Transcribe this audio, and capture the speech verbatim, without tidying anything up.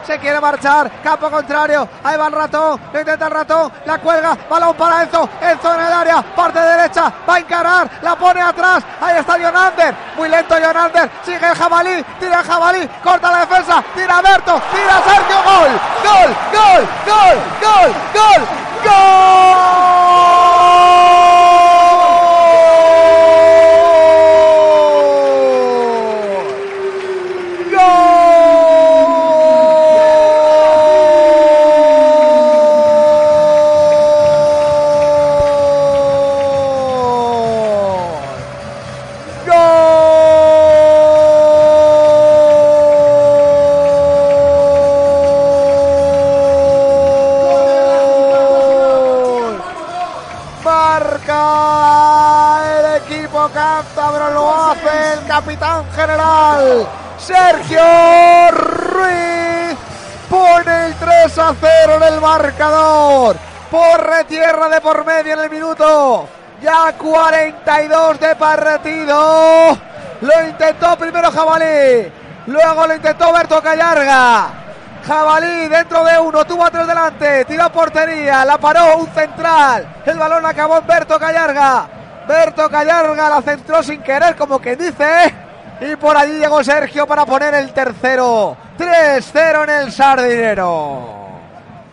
se quiere marchar, campo contrario, ahí va el ratón, lo intenta el ratón, la cuelga, balón para Enzo, Enzo en el área, parte derecha, va a encarar, la pone atrás, ahí está Jonander, muy lento Jonander, sigue el jabalí, tira el jabalí, corta la defensa, tira Berto, tira Sergio, gol, gol, gol, gol, gol, gol, gol. Capitán general Sergio Ruiz pone el tres a cero en el marcador. Porre tierra de por medio en el minuto ya cuarenta y dos de partido. Lo intentó primero Jabalí, luego lo intentó Berto Callarga. Jabalí dentro de uno, tuvo a tres delante, tiró a portería, la paró un central, el balón acabó en Berto Callarga. Berto Callarga la centró sin querer, como que dice, y por allí llegó Sergio para poner el tercero. tres cero en el Sardinero.